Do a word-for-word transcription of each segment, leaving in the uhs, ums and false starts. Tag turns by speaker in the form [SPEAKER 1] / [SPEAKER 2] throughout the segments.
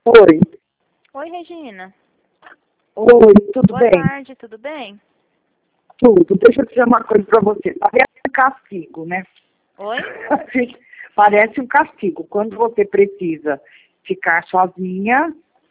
[SPEAKER 1] Oi.
[SPEAKER 2] Oi, Regina.
[SPEAKER 1] Oi, tudo
[SPEAKER 2] Boa
[SPEAKER 1] bem?
[SPEAKER 2] Boa tarde, tudo bem?
[SPEAKER 1] Tudo. Deixa eu dizer uma coisa para você. Parece um castigo, né?
[SPEAKER 2] Oi?
[SPEAKER 1] Parece um castigo. Quando você precisa ficar sozinha,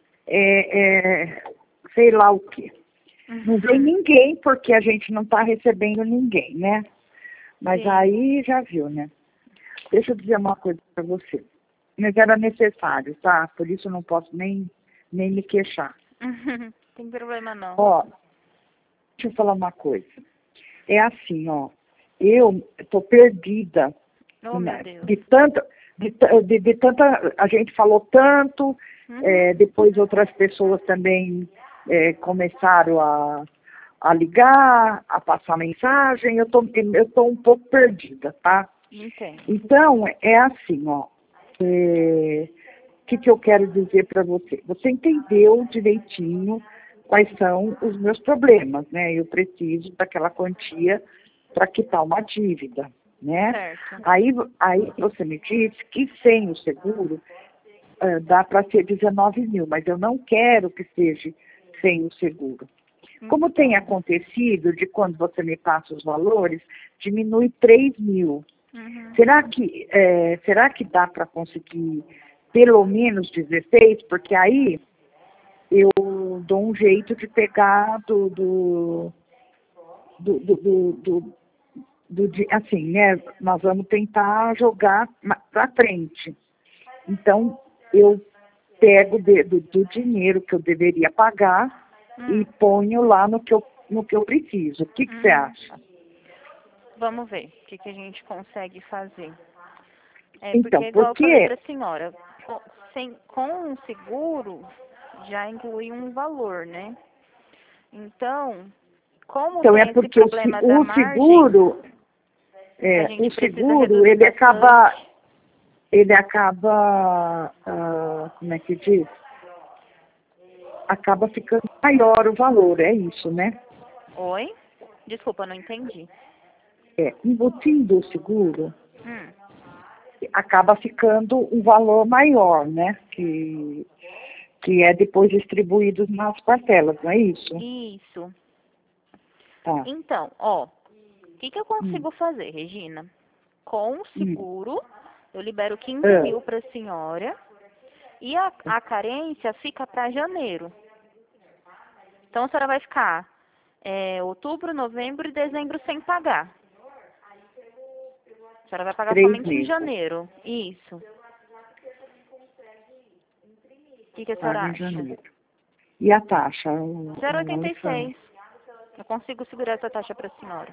[SPEAKER 1] é, é, sei lá o quê. Não vem ninguém, porque a gente não está recebendo ninguém, né? Mas
[SPEAKER 2] Sim.
[SPEAKER 1] aí já viu, né? Deixa eu dizer uma coisa para você. Mas era necessário, tá? Por isso eu não posso nem, nem me queixar.
[SPEAKER 2] Tem problema não.
[SPEAKER 1] Ó, deixa eu falar uma coisa. É assim, ó. Eu tô perdida.
[SPEAKER 2] Oh,
[SPEAKER 1] Né?
[SPEAKER 2] meu Deus.
[SPEAKER 1] De tanta, de, ta- de, de tanta, a gente falou tanto,
[SPEAKER 2] Uhum.
[SPEAKER 1] é, depois outras pessoas também é, começaram a, a ligar, a passar mensagem. Eu tô, eu tô um pouco perdida, tá?
[SPEAKER 2] Entendo.
[SPEAKER 1] Então, é assim, ó. É, o que, que eu quero dizer para você? Você entendeu direitinho quais são os meus problemas, né? Eu preciso daquela quantia para quitar uma dívida, né?
[SPEAKER 2] Certo.
[SPEAKER 1] Aí, aí você me disse que sem o seguro uh, dá para ser dezenove mil, mas eu não quero que seja sem o seguro. Como tem acontecido de quando você me passa os valores, diminui três mil.
[SPEAKER 2] Uhum.
[SPEAKER 1] Será que, é, será que dá para conseguir pelo menos dezesseis? Porque aí eu dou um jeito de pegar do, do, do, do, do, do, do di- assim, né? Nós vamos tentar jogar para frente. Então, eu pego de- do, do dinheiro que eu deveria pagar
[SPEAKER 2] Hum.
[SPEAKER 1] e ponho lá no que eu, no que eu preciso. O que, que você
[SPEAKER 2] Uhum.
[SPEAKER 1] acha?
[SPEAKER 2] Vamos ver o que, que a gente consegue fazer. É,
[SPEAKER 1] Então,
[SPEAKER 2] porque igual eu falei
[SPEAKER 1] porque...
[SPEAKER 2] para a senhora, com, sem, com o seguro já inclui um valor, né? Então, como
[SPEAKER 1] Então, é
[SPEAKER 2] tem esse
[SPEAKER 1] porque o, se-
[SPEAKER 2] problema da
[SPEAKER 1] o
[SPEAKER 2] margem,
[SPEAKER 1] seguro...
[SPEAKER 2] a
[SPEAKER 1] É,
[SPEAKER 2] gente
[SPEAKER 1] o
[SPEAKER 2] precisa
[SPEAKER 1] seguro,
[SPEAKER 2] reduzir
[SPEAKER 1] ele acaba,
[SPEAKER 2] bastante.
[SPEAKER 1] ele acaba, ah, como é que diz? Acaba ficando maior o valor, é isso, né?
[SPEAKER 2] Oi? Desculpa, não entendi.
[SPEAKER 1] É, embutindo o seguro,
[SPEAKER 2] Hum.
[SPEAKER 1] acaba ficando um valor maior, né? Que, que é depois distribuído nas parcelas, não é isso?
[SPEAKER 2] Isso.
[SPEAKER 1] Tá.
[SPEAKER 2] Então, ó, o que, que eu
[SPEAKER 1] Hum,
[SPEAKER 2] consigo fazer, Regina? Com o
[SPEAKER 1] hum.
[SPEAKER 2] seguro, eu libero quinze
[SPEAKER 1] Ah,
[SPEAKER 2] mil para a senhora e a, a carência fica para janeiro. Então, a senhora vai ficar é, outubro, novembro e dezembro sem pagar. A senhora vai pagar
[SPEAKER 1] três
[SPEAKER 2] somente em
[SPEAKER 1] meses.
[SPEAKER 2] janeiro. Isso. O que, que a senhora
[SPEAKER 1] Paga em
[SPEAKER 2] acha?
[SPEAKER 1] janeiro. E a taxa? o-
[SPEAKER 2] zero
[SPEAKER 1] o
[SPEAKER 2] oitenta e
[SPEAKER 1] Alessandro?
[SPEAKER 2] seis. Eu consigo segurar essa taxa para a senhora.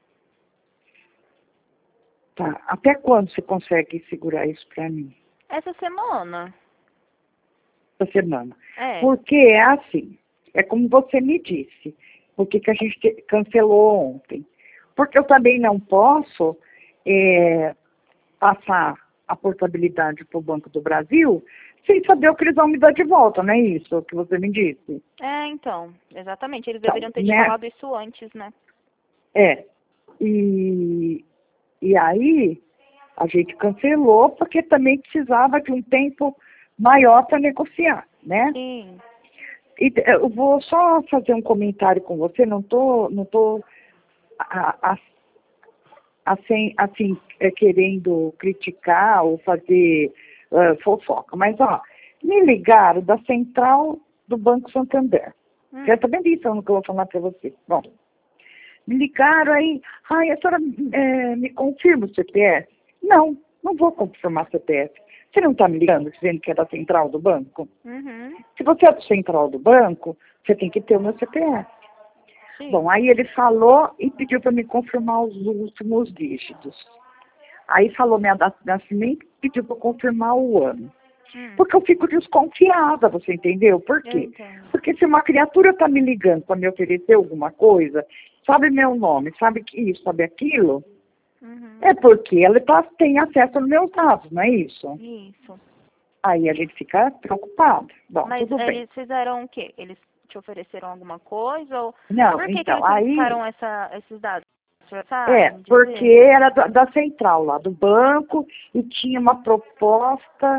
[SPEAKER 1] Tá. Até quando você consegue segurar isso para mim?
[SPEAKER 2] Essa semana.
[SPEAKER 1] Essa semana.
[SPEAKER 2] É.
[SPEAKER 1] Porque é assim, é como você me disse, por que que a gente te- cancelou ontem? Porque eu também não posso é, passar a portabilidade para o Banco do Brasil sem saber o que eles vão me dar de volta, não é isso que você me disse?
[SPEAKER 2] É, então. Exatamente. Eles
[SPEAKER 1] Então,
[SPEAKER 2] deveriam ter te
[SPEAKER 1] né?
[SPEAKER 2] falado isso antes, né?
[SPEAKER 1] É. E, e aí a gente cancelou porque também precisava de um tempo maior para negociar, né?
[SPEAKER 2] Sim.
[SPEAKER 1] E, eh, eu vou só fazer um comentário com você, não tô, não tô a- a- assim, assim eh, querendo criticar ou fazer eh, fofoca, mas ó, me ligaram da central do Banco Santander.
[SPEAKER 2] Hum.
[SPEAKER 1] Já está bem pensando que eu vou falar para você. Bom, me ligaram aí, ai, a senhora eh, me confirma o C P F? Não, não vou confirmar C P F. Você não está me ligando dizendo que é da central do banco?
[SPEAKER 2] Uhum.
[SPEAKER 1] Se você é do central do banco, você tem que ter o meu C P F.
[SPEAKER 2] Sim.
[SPEAKER 1] Bom, aí ele falou e pediu para me confirmar os últimos dígitos. Aí falou minha data de nascimento e pediu para confirmar o ano.
[SPEAKER 2] Hum.
[SPEAKER 1] Porque eu fico desconfiada, você entendeu? Por
[SPEAKER 2] Eu
[SPEAKER 1] quê?
[SPEAKER 2] entendo.
[SPEAKER 1] Porque se uma criatura está me ligando para me oferecer alguma coisa, sabe meu nome, sabe que isso, sabe aquilo,
[SPEAKER 2] Uhum.
[SPEAKER 1] é porque ela tá, tem acesso aos meus dados, não é isso?
[SPEAKER 2] Isso.
[SPEAKER 1] Aí a gente fica preocupado. Bom,
[SPEAKER 2] Mas
[SPEAKER 1] tudo bem.
[SPEAKER 2] eles fizeram o quê? Eles te ofereceram alguma coisa? Ou
[SPEAKER 1] Não,
[SPEAKER 2] por que, que
[SPEAKER 1] então,
[SPEAKER 2] eles
[SPEAKER 1] aí...
[SPEAKER 2] solicitaram essa, esses dados? Você sabe
[SPEAKER 1] É,
[SPEAKER 2] me
[SPEAKER 1] porque
[SPEAKER 2] dizer?
[SPEAKER 1] era da, da central lá, do banco, e tinha uma proposta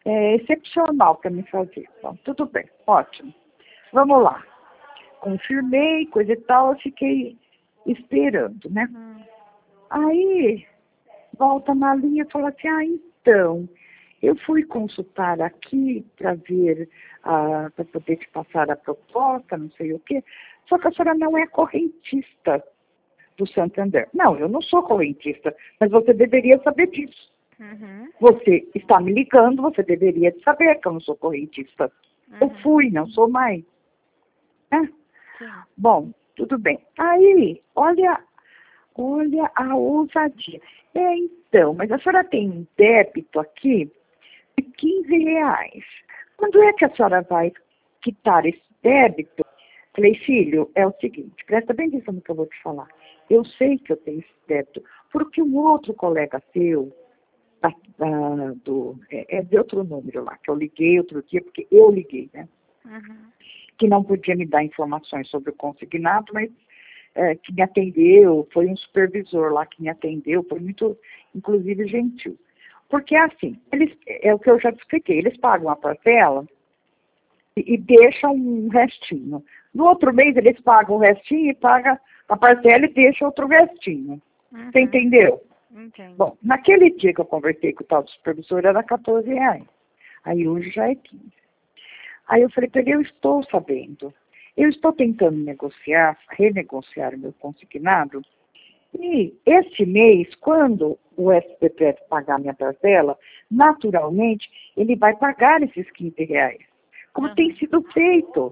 [SPEAKER 1] é, excepcional para me fazer. Então, tudo bem, ótimo. Vamos lá. Confirmei, coisa e tal, eu fiquei esperando, né?
[SPEAKER 2] Hum.
[SPEAKER 1] Aí, volta na linha e fala assim, ah, então, eu fui consultar aqui para ver, ah, para poder te passar a proposta, não sei o quê, só que a senhora não é correntista do Santander. Não, eu não sou correntista, mas você deveria saber disso.
[SPEAKER 2] Uhum.
[SPEAKER 1] Você está me ligando, você deveria saber que eu não sou correntista.
[SPEAKER 2] Uhum.
[SPEAKER 1] Eu fui, não sou mais. Né?
[SPEAKER 2] Sim.
[SPEAKER 1] Bom, tudo bem. Aí, olha, olha a ousadia. É, então, mas a senhora tem um débito aqui de quinze reais. Quando é que a senhora vai quitar esse débito? Falei, filho, é o seguinte, presta bem atenção no que eu vou te falar. Eu sei que eu tenho esse débito, porque um outro colega seu, da, da, do, é, é de outro número lá, que eu liguei outro dia, porque eu liguei, né?
[SPEAKER 2] Uhum.
[SPEAKER 1] Que não podia me dar informações sobre o consignado, mas é, que me atendeu, foi um supervisor lá que me atendeu, foi muito, inclusive, gentil. Porque assim, eles, é o que eu já te expliquei, eles pagam a parcela e, e deixam um restinho. No outro mês eles pagam o restinho e pagam a parcela e deixam outro restinho.
[SPEAKER 2] Uhum.
[SPEAKER 1] Você entendeu?
[SPEAKER 2] Entendi.
[SPEAKER 1] Bom, naquele dia que eu conversei com o tal do supervisor era quatorze reais. Aí hoje já é quinze. Aí eu falei para ele, eu estou sabendo. Eu estou tentando negociar, renegociar o meu consignado. E esse mês, quando o S P P F pagar minha parcela, naturalmente, ele vai pagar esses quinze reais. Como
[SPEAKER 2] Uhum.
[SPEAKER 1] tem sido feito,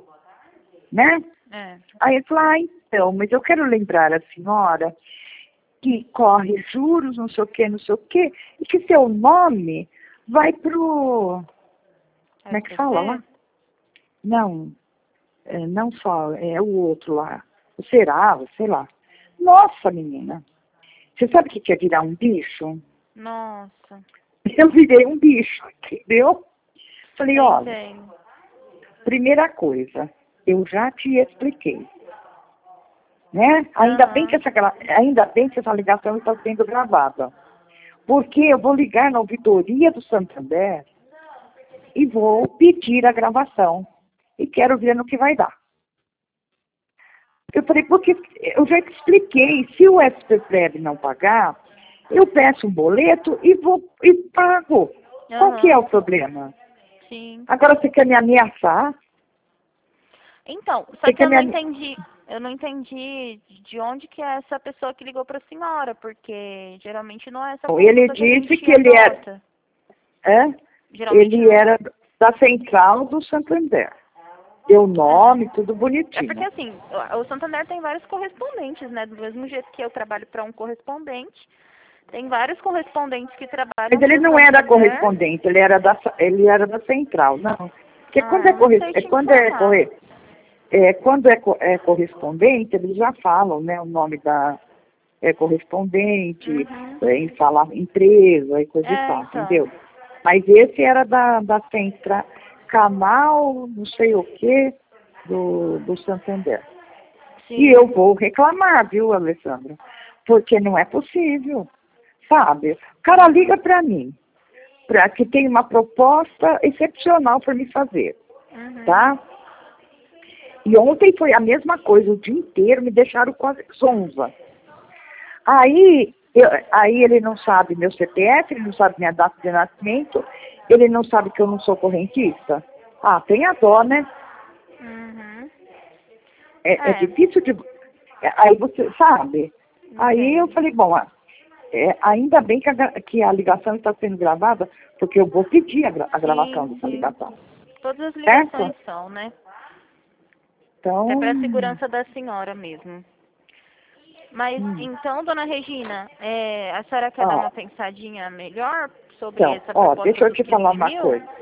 [SPEAKER 1] né?
[SPEAKER 2] É.
[SPEAKER 1] Aí ele falou, ah, então, mas eu quero lembrar a senhora que corre juros, não sei o quê, não sei o quê, e que seu nome vai pro... Como é que fala lá? Não, é, não só, é o outro lá, o Serasa, sei lá. Nossa, menina, você sabe o que é virar um bicho?
[SPEAKER 2] Nossa.
[SPEAKER 1] Eu virei um bicho, entendeu? Falei,
[SPEAKER 2] Eu
[SPEAKER 1] olha,
[SPEAKER 2] entendo.
[SPEAKER 1] primeira coisa, eu já te expliquei, né? Ainda bem que
[SPEAKER 2] Aham.
[SPEAKER 1] essa, gra- ainda bem que essa ligação está sendo gravada. Porque eu vou ligar na ouvidoria do Santander e vou pedir a gravação. E quero ver no que vai dar. Eu falei, porque eu já te expliquei, se o S P P F não pagar, eu peço um boleto e vou e pago. Qual que é
[SPEAKER 2] Aham.
[SPEAKER 1] o problema?
[SPEAKER 2] Sim.
[SPEAKER 1] Agora você quer me ameaçar?
[SPEAKER 2] Então, só
[SPEAKER 1] Você
[SPEAKER 2] que
[SPEAKER 1] quer
[SPEAKER 2] eu
[SPEAKER 1] me
[SPEAKER 2] não
[SPEAKER 1] ame...
[SPEAKER 2] entendi, eu não entendi de onde que é essa pessoa que ligou para a senhora, porque geralmente não é essa
[SPEAKER 1] Bom, ele
[SPEAKER 2] consulta que a
[SPEAKER 1] disse
[SPEAKER 2] gente
[SPEAKER 1] que ele era,
[SPEAKER 2] adota.
[SPEAKER 1] é?
[SPEAKER 2] Geralmente
[SPEAKER 1] Ele
[SPEAKER 2] não.
[SPEAKER 1] era da central do Santander. Deu nome,
[SPEAKER 2] É.
[SPEAKER 1] tudo
[SPEAKER 2] É porque
[SPEAKER 1] bonitinho.
[SPEAKER 2] assim, o o Santander tem vários correspondentes, né? Do mesmo jeito que eu trabalho para um correspondente, tem vários correspondentes que
[SPEAKER 1] Mas
[SPEAKER 2] trabalham
[SPEAKER 1] ele
[SPEAKER 2] para o
[SPEAKER 1] não era
[SPEAKER 2] Santander.
[SPEAKER 1] correspondente, ele era da, ele era da central, não. Porque quando
[SPEAKER 2] Ah,
[SPEAKER 1] é,
[SPEAKER 2] eu não
[SPEAKER 1] corre,
[SPEAKER 2] sei
[SPEAKER 1] é,
[SPEAKER 2] te
[SPEAKER 1] quando é,
[SPEAKER 2] informar.
[SPEAKER 1] corre, é, quando é, co- é correspondente, eles já falam, né, o nome da é, correspondente,
[SPEAKER 2] Uhum.
[SPEAKER 1] é, em falar empresa e coisa e
[SPEAKER 2] É,
[SPEAKER 1] tal,
[SPEAKER 2] então.
[SPEAKER 1] entendeu? Mas esse era da, da central, canal, não sei o que, do, do Santander. E eu
[SPEAKER 2] Sim.
[SPEAKER 1] vou reclamar, viu, Alessandra? Porque não é possível, sabe? O cara liga
[SPEAKER 2] Uhum.
[SPEAKER 1] para mim, para que tem uma proposta excepcional para me fazer,
[SPEAKER 2] Uhum.
[SPEAKER 1] tá? E ontem foi a mesma coisa, o dia inteiro me deixaram quase zonza. Aí, eu, aí ele não sabe meu C P F, ele não sabe minha data de nascimento, ele não sabe que eu não sou correntista. Ah, tem a dó, né?
[SPEAKER 2] Uhum.
[SPEAKER 1] É, é
[SPEAKER 2] É,
[SPEAKER 1] difícil de... é, Aí você sabe. Aí eu
[SPEAKER 2] entendo.
[SPEAKER 1] falei, bom, ah, é, ainda bem que a, gra- que a ligação está sendo gravada, porque eu vou pedir a, gra- a gravação
[SPEAKER 2] Sim,
[SPEAKER 1] dessa
[SPEAKER 2] sim.
[SPEAKER 1] ligação,
[SPEAKER 2] Todas as
[SPEAKER 1] certo?
[SPEAKER 2] ligações são, né? Até
[SPEAKER 1] Então,
[SPEAKER 2] para a segurança da senhora mesmo. Mas
[SPEAKER 1] hum,
[SPEAKER 2] então, dona Regina, é, a senhora quer dar
[SPEAKER 1] ó,
[SPEAKER 2] uma pensadinha melhor sobre
[SPEAKER 1] então,
[SPEAKER 2] essa
[SPEAKER 1] ó,
[SPEAKER 2] proposta
[SPEAKER 1] deixa eu
[SPEAKER 2] dos
[SPEAKER 1] te falar
[SPEAKER 2] quinze
[SPEAKER 1] uma
[SPEAKER 2] mil?
[SPEAKER 1] coisa.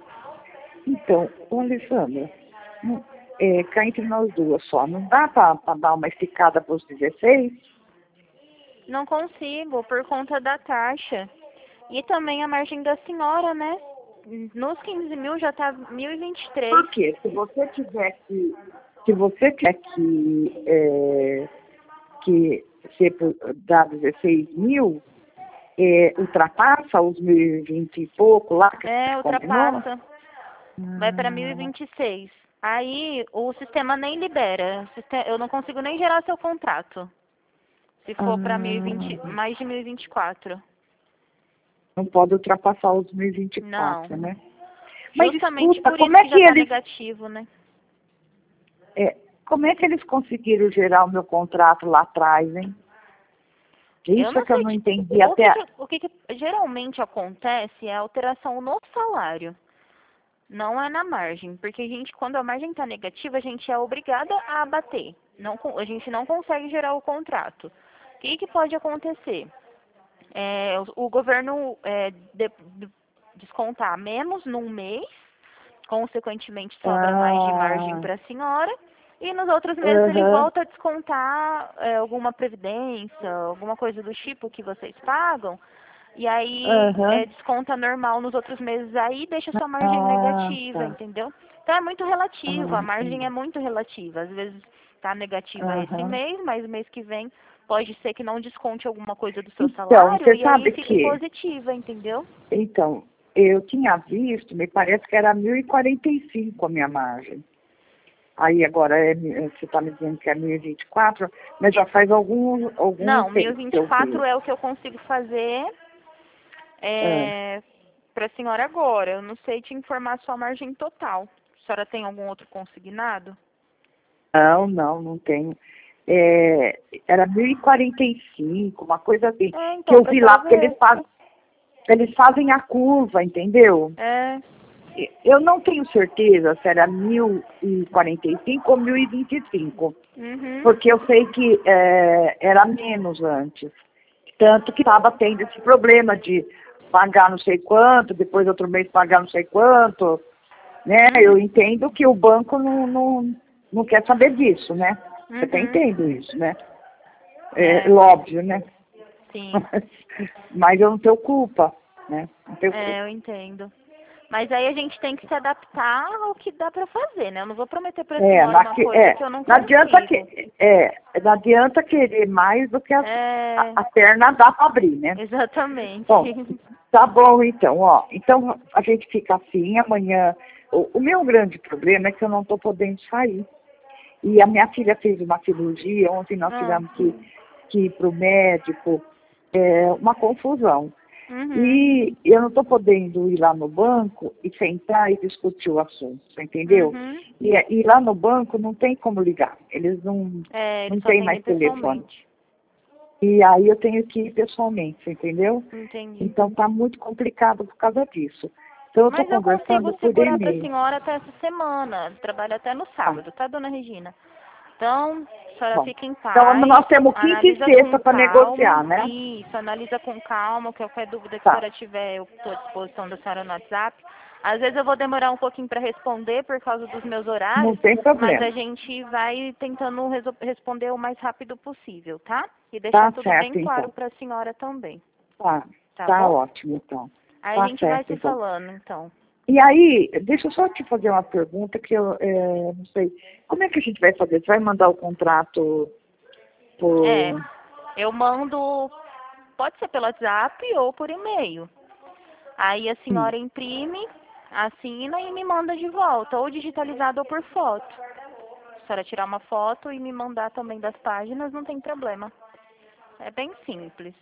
[SPEAKER 1] Então, ô, Alessandra, não- é, cá entre nós duas só, não dá para dar uma esticada para os dezesseis?
[SPEAKER 2] Não consigo, por conta da taxa. E também a margem da senhora, né? Nos quinze mil já tá mil e vinte e três.
[SPEAKER 1] Por quê? Se você tiver que, se você tiver que, é, que ser por- dar dezesseis mil, é, ultrapassa os mil e vinte e pouco lá? Que
[SPEAKER 2] É, ultrapassa.
[SPEAKER 1] Hum.
[SPEAKER 2] Vai para mil e vinte e seis. Aí o sistema nem libera. Eu não consigo nem gerar seu contrato. Se for
[SPEAKER 1] Ah.
[SPEAKER 2] para mais de mil e vinte e quatro.
[SPEAKER 1] Não pode ultrapassar os mil e vinte e quatro,
[SPEAKER 2] Não.
[SPEAKER 1] né? Mas
[SPEAKER 2] justamente
[SPEAKER 1] escuta,
[SPEAKER 2] por
[SPEAKER 1] como
[SPEAKER 2] isso
[SPEAKER 1] é
[SPEAKER 2] que,
[SPEAKER 1] que
[SPEAKER 2] já tá
[SPEAKER 1] eles...
[SPEAKER 2] negativo, né?
[SPEAKER 1] É, como é que eles conseguiram gerar o meu contrato lá atrás, hein? Isso
[SPEAKER 2] Eu não
[SPEAKER 1] é que eu
[SPEAKER 2] sei,
[SPEAKER 1] não
[SPEAKER 2] tipo,
[SPEAKER 1] entendi
[SPEAKER 2] o
[SPEAKER 1] até...
[SPEAKER 2] que, que, o que, que geralmente acontece é a alteração no salário. Não é na margem, porque a gente, quando a margem está negativa, a gente é obrigada a abater. Não, a gente não consegue gerar o contrato. O que, que pode acontecer? É, o, o governo é, de, de, descontar menos num mês, consequentemente sobra mais de margem
[SPEAKER 1] Ah,
[SPEAKER 2] para a senhora, e nos outros meses ele
[SPEAKER 1] aham,
[SPEAKER 2] volta a descontar é, alguma previdência, alguma coisa do tipo que vocês pagam, e aí
[SPEAKER 1] aham.
[SPEAKER 2] é, desconta normal nos outros meses, aí deixa sua margem
[SPEAKER 1] Ah,
[SPEAKER 2] negativa,
[SPEAKER 1] tá.
[SPEAKER 2] entendeu? Então é muito relativo,
[SPEAKER 1] Ah,
[SPEAKER 2] a margem
[SPEAKER 1] entendi.
[SPEAKER 2] é muito relativa. Às vezes está negativa esse
[SPEAKER 1] Aham.
[SPEAKER 2] mês, mas mês que vem pode ser que não desconte alguma coisa do seu
[SPEAKER 1] Então,
[SPEAKER 2] salário
[SPEAKER 1] você
[SPEAKER 2] e aí
[SPEAKER 1] sabe
[SPEAKER 2] fique
[SPEAKER 1] que...
[SPEAKER 2] positiva, entendeu?
[SPEAKER 1] Então, eu tinha visto, me parece que era mil e quarenta e cinco a minha margem. Aí agora é, você está me dizendo que é mil e vinte e quatro, mas já faz algum, algum
[SPEAKER 2] Não,
[SPEAKER 1] tempo que eu vi.
[SPEAKER 2] mil e vinte e quatro é o que eu consigo fazer
[SPEAKER 1] Ah,
[SPEAKER 2] é, para a senhora agora. Eu não sei te informar a sua margem total. A senhora tem algum outro consignado?
[SPEAKER 1] não, não, não tenho. É, era mil e quarenta e cinco, uma coisa assim,
[SPEAKER 2] É,
[SPEAKER 1] que
[SPEAKER 2] então,
[SPEAKER 1] eu
[SPEAKER 2] para a
[SPEAKER 1] vi
[SPEAKER 2] senhora
[SPEAKER 1] lá, porque eles
[SPEAKER 2] ver.
[SPEAKER 1] fazem, eles fazem a curva, entendeu?
[SPEAKER 2] É,
[SPEAKER 1] Eu não tenho certeza se era mil e quarenta e cinco ou mil e vinte e cinco,
[SPEAKER 2] uhum,
[SPEAKER 1] porque eu sei que é, era menos antes. Tanto que estava tendo esse problema de pagar não sei quanto, depois outro mês pagar não sei quanto, né?
[SPEAKER 2] uhum,
[SPEAKER 1] Eu entendo que o banco não, não, não quer saber disso, né? Eu até
[SPEAKER 2] uhum.
[SPEAKER 1] entendo isso, né? É
[SPEAKER 2] É,
[SPEAKER 1] óbvio, né?
[SPEAKER 2] sim.
[SPEAKER 1] Mas eu não tenho culpa, né? Não tenho culpa.
[SPEAKER 2] É, eu entendo. Mas aí a gente tem que se adaptar ao que dá para fazer, né? Eu não vou prometer para a
[SPEAKER 1] É,
[SPEAKER 2] senhora
[SPEAKER 1] na,
[SPEAKER 2] uma
[SPEAKER 1] que-
[SPEAKER 2] coisa
[SPEAKER 1] é,
[SPEAKER 2] que eu não
[SPEAKER 1] não adianta
[SPEAKER 2] consigo.
[SPEAKER 1] que, é, não adianta querer mais do que a, a,
[SPEAKER 2] É,
[SPEAKER 1] a perna dá para abrir, né?
[SPEAKER 2] exatamente.
[SPEAKER 1] Bom, tá bom então, ó. Então a gente fica assim amanhã. O, o meu grande problema é que eu não estou podendo sair. E a minha filha fez uma cirurgia, ontem nós
[SPEAKER 2] Ah,
[SPEAKER 1] tivemos que, que ir para o médico, é, uma confusão.
[SPEAKER 2] uhum,
[SPEAKER 1] E eu não estou podendo ir lá no banco e sentar e discutir o assunto, você entendeu?
[SPEAKER 2] uhum.
[SPEAKER 1] E, e lá no banco não tem como ligar, eles não,
[SPEAKER 2] É, eles
[SPEAKER 1] não
[SPEAKER 2] só
[SPEAKER 1] têm
[SPEAKER 2] atendem
[SPEAKER 1] mais telefone.
[SPEAKER 2] pessoalmente.
[SPEAKER 1] E aí eu tenho que ir pessoalmente, você entendeu?
[SPEAKER 2] Entendi.
[SPEAKER 1] Então está muito complicado por causa disso. Então eu estou
[SPEAKER 2] Mas eu
[SPEAKER 1] conversando
[SPEAKER 2] consigo
[SPEAKER 1] por
[SPEAKER 2] segurar para a
[SPEAKER 1] e-mail.
[SPEAKER 2] senhora até essa semana. Trabalho até no
[SPEAKER 1] Tá,
[SPEAKER 2] sábado, tá, dona Regina? Então, a senhora
[SPEAKER 1] bom.
[SPEAKER 2] fica em
[SPEAKER 1] Então
[SPEAKER 2] paz,
[SPEAKER 1] nós temos quinta e
[SPEAKER 2] analisa
[SPEAKER 1] sexta
[SPEAKER 2] com
[SPEAKER 1] para negociar,
[SPEAKER 2] calma.
[SPEAKER 1] né?
[SPEAKER 2] Isso, analisa com calma. Qualquer dúvida que a
[SPEAKER 1] Tá,
[SPEAKER 2] senhora tiver, eu estou à disposição da senhora no WhatsApp. Às vezes eu vou demorar um pouquinho para responder por causa dos meus
[SPEAKER 1] não
[SPEAKER 2] horários,
[SPEAKER 1] tem
[SPEAKER 2] mas
[SPEAKER 1] problema.
[SPEAKER 2] a gente vai tentando resol- responder o mais rápido possível, tá? E deixar
[SPEAKER 1] Tá
[SPEAKER 2] tudo bem
[SPEAKER 1] certo
[SPEAKER 2] claro
[SPEAKER 1] então.
[SPEAKER 2] para a senhora também,
[SPEAKER 1] Tá,
[SPEAKER 2] tá
[SPEAKER 1] tá
[SPEAKER 2] bom?
[SPEAKER 1] ótimo então.
[SPEAKER 2] Aí a
[SPEAKER 1] Tá
[SPEAKER 2] gente vai
[SPEAKER 1] certo
[SPEAKER 2] se
[SPEAKER 1] então.
[SPEAKER 2] falando, então.
[SPEAKER 1] E aí, deixa eu só te fazer uma pergunta que eu é, não sei. Como é que a gente vai fazer? Você vai mandar o contrato
[SPEAKER 2] É,
[SPEAKER 1] por...
[SPEAKER 2] eu mando, pode ser pelo WhatsApp ou por e-mail. Aí a
[SPEAKER 1] Hum,
[SPEAKER 2] senhora imprime, assina e me manda de volta, ou digitalizado ou por foto. Se a senhora tirar uma foto e me mandar também das páginas, não tem problema. É bem simples,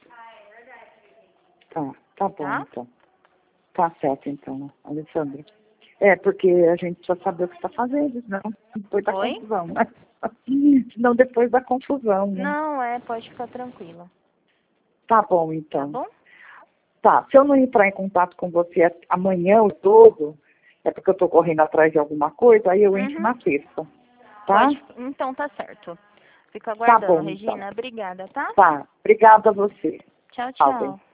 [SPEAKER 1] tá, tá bom
[SPEAKER 2] tá?
[SPEAKER 1] então. Tá certo então, Alessandra. É, porque a gente precisa saber o que está fazendo, senão depois da
[SPEAKER 2] Oi?
[SPEAKER 1] confusão, né? Senão depois da confusão, né?
[SPEAKER 2] Não, é, pode ficar tranquila,
[SPEAKER 1] Tá bom
[SPEAKER 2] tá
[SPEAKER 1] então.
[SPEAKER 2] bom?
[SPEAKER 1] Tá, se eu não entrar em contato com você amanhã o todo, é porque eu estou correndo atrás de alguma coisa, aí eu entro
[SPEAKER 2] Uhum.
[SPEAKER 1] na sexta, tá?
[SPEAKER 2] Pode, então tá certo. Fico
[SPEAKER 1] Tá
[SPEAKER 2] aguardando,
[SPEAKER 1] bom então.
[SPEAKER 2] Regina. Obrigada, tá?
[SPEAKER 1] Tá, obrigada a você.
[SPEAKER 2] Tchau,
[SPEAKER 1] Tchau, bem.
[SPEAKER 2] tchau.